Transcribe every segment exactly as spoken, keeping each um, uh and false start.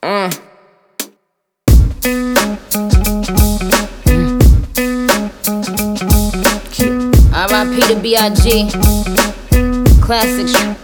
Uh. R I P to B I G. Classic shit.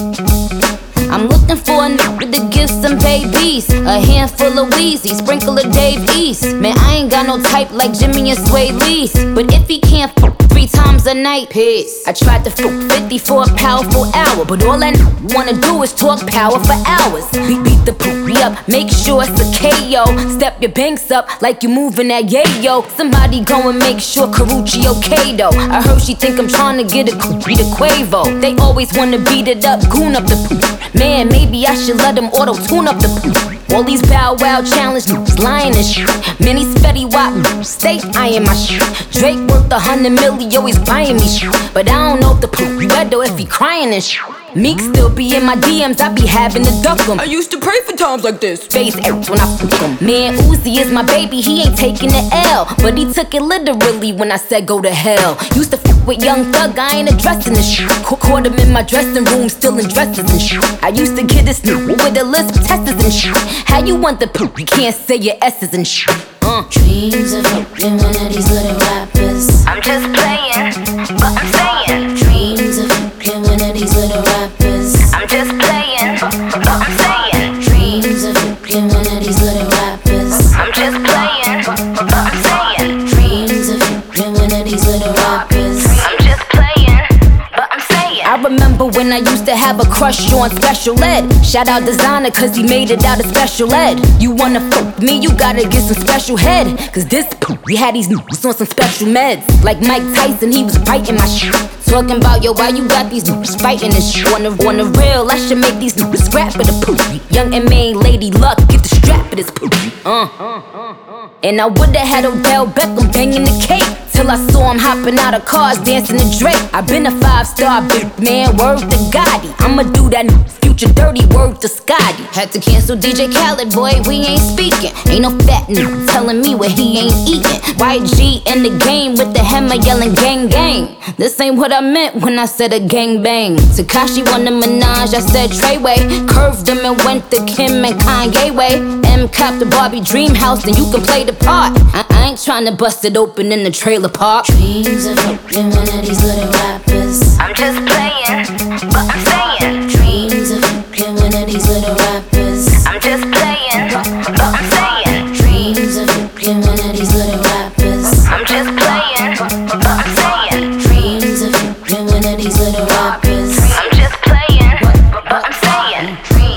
I'm looking for a nigga to give some babies. A handful of Wheezy, sprinkle of Dave East. Man, I ain't got no type like Jimmy and Sway Lee's. But if he can't fuck three times a night, peace. I tried to fuck fifty for a powerful hour, but all I wanna do is talk power for hours. Beat, beat the poopy up, make sure it's a K O. Step your banks up like you moving that yayo. Somebody go and make sure Karuchi okay though. I heard she think I'm trying to get a Kupi to Quavo. They always wanna beat it up, goon up the poop. Man, maybe I should let them auto-tune up the poop. All these Bow Wow challenge niggas lying and shit. Many Fetty Wap stay eyeing my shit. Drake worth a hundred milli, always buying me shit. But I don't know if the poop red though if he crying and shit. Meek still be in my D Ms, I be having to duck him. I used to pray for times like this. Face aches when I fuck him. Man, Uzi is my baby, he ain't taking the L. But he took it literally when I said go to hell. Used to fuck with Young Thug, I ain't addressing this shit. Caught him in my dressing room, still in dresses and shit. I used to get this new with a list of testers and shit. How you want the poop, you can't say your S's and shit. Uh. Dreams of fucking one of these little rappers. I'm just playing, but I'm saying. Dreams of fucking one of these little rappers. I'm just playing, but I'm saying. Dreams of fucking one of these little rappers. I'm just playing, but I'm saying. Dreams of fucking one of these little rappers. I'm just playing, but I'm saying. I remember when I used to have a crush on Special Ed. Shout out Designer cause he made it out of Special Ed. You wanna fuck me, you gotta get some special head. Cause this poop, we had these niggas on some special meds. Like Mike Tyson, he was biting my shit. Talking about, yo, why you got these niggas fighting this shit? On the, on the real, I should make these niggas scrap for the poop. Young and main Lady Luck, get the strap for this poop. Uh. And I would've had Odell Beckham banging the cake. Till I saw him hopping out of cars, dancing to Drake. I been a five-star big man, word to Gotti. I'ma do that future dirty, word to Scotty. Had to cancel D J Khaled, boy, we ain't speaking. Ain't no fat nigga telling me what he ain't eating. Y G in the game with the hammer yelling gang gang. This ain't what I meant when I said a gang bang. Tekashi won the Minaj, I said Treyway. Curved him and went to Kim and Kanye way. M copped the Barbie dream house, then you can play the part. I, I ain't tryna bust it open in the trailer park. Dreams of fucking one of these little rappers. I'm just playing, but I'm saying. Dreams of fucking one of these little rappers. I'm just playing, but I'm saying. Dreams of fucking one of these little rappers. I'm just playing, but I'm saying. Dreams of fucking one of these little rappers. I'm just playing, but I'm saying.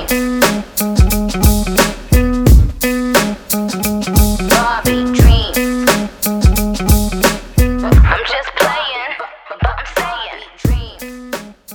Barbie dreams. I'm just playing, but I'm saying.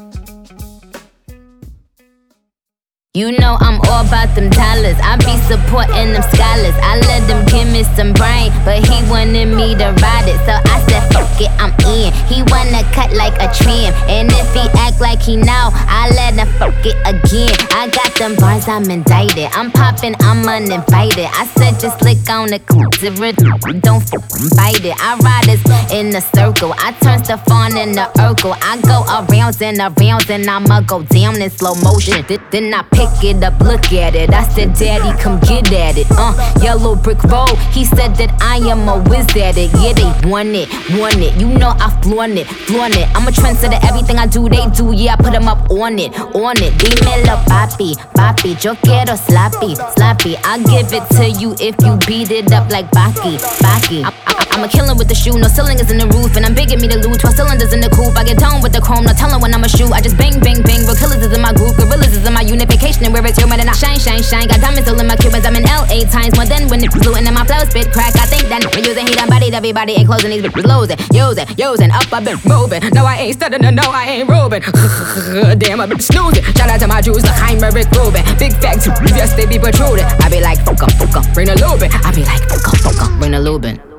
You know I'm all about them dollars. I be supporting them scholars. I let them give me some brain, but he wanted me to ride it. So I said, fuck it, I'm in. He wanna cut like a trim, and if he act like he know, I let him fuck it again. I got them bars, I'm indicted. I'm popping, I'm uninvited. I said just lick on the clit, don't fucking bite it. I ride this in a circle. I turn stuff on in the Urkel. I go arounds and arounds, and I'ma go down in slow motion. Then I pick it up, look at it. I said, daddy, come get at it. Uh, yellow brick road. He said that I am a whiz at it. Yeah, they want it, want it. You know I flaunt it, flaunt it. I'm a trendsetter, everything I do, they do. Yeah, I put them up on it, on it. Dímelo, papi, papi. Yo quiero sloppy, sloppy. I'll give it to you if you beat it up like Baki, Baki. I, I, I'm a killer with the shoe, no ceiling is in the roof. And I'm big at me to lose, twelve cylinders in the coupe. I get down with the chrome, no telling when I'ma shoot. I just bang, bang, bang. Real killers is in my group, gorillas is in my unification. And where it's human and I shine, shine, shine. Got diamonds all in my Cubans, I'm in L A times more than when it's blue. And then my flow spit crack. I think that we're using heat and bodied everybody ain't closing these bitches losing, using, using. Up, I've been moving. No, I ain't studying, no, I ain't roving. Damn, I've been snoozing. Shout out to my Jews like I'm Rick Rubin. Big facts, yes, they be protruding. I be like, fuck em, fuck em, bring the lubin. I be like, fuck em, fuck em, bring the lubin.